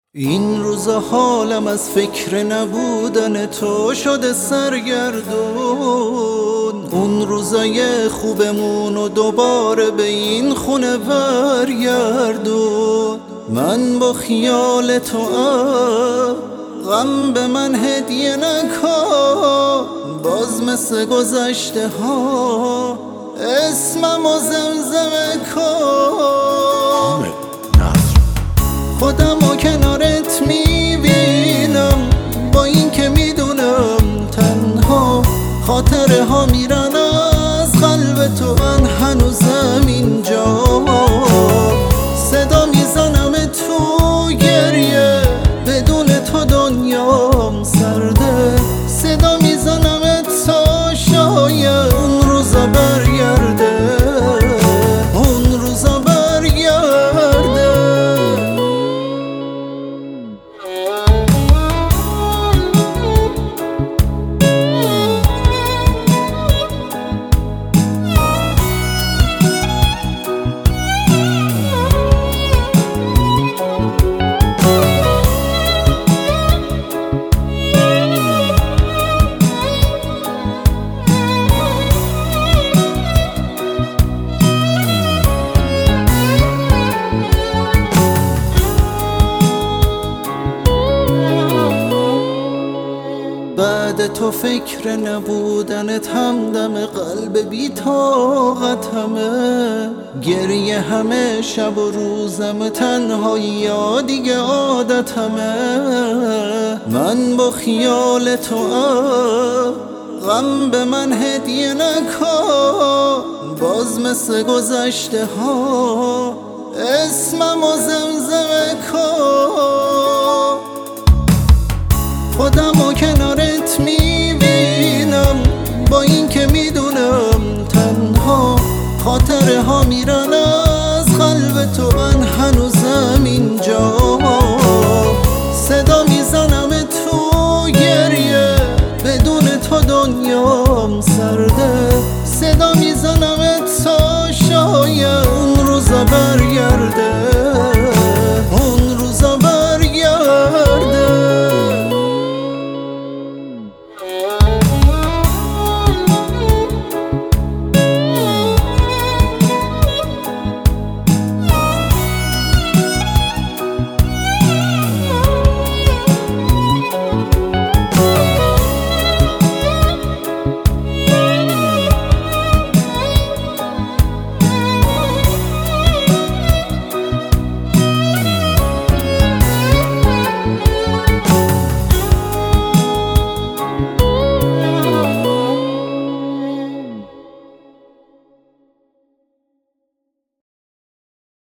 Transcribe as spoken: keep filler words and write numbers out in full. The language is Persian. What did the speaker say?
این روزا حالم از فکر نبودن تو شده سرگردون. اون روزای خوبمون و دوباره به این خونه برگردون. من با خیال تو غم به من هدیه نکن، باز مثل گذشته ها اسمم و زمزمه کن. خودم و کنارت میبینم، با این که میدونم تنها خاطره ها میرن از قلب تو، من هنوزم اینجا. صدا میزنم تو گریه، بدون تو دنیام سرده. صدا میزنم تا شاید اون روزا برگرده، اون روزا برگرده. بعد تو فکر نبودنت همدم قلب بی طاقتمه. گریه همه شب و روزم، تنهایی یا دیگه عادتمه. من با خیال تو غم به من هدیه نکن، باز مثل گذشته ها اسمم و زمزمه کن. خودم و کنارت میبینم، با این که میدونم تنها خاطره ها میرن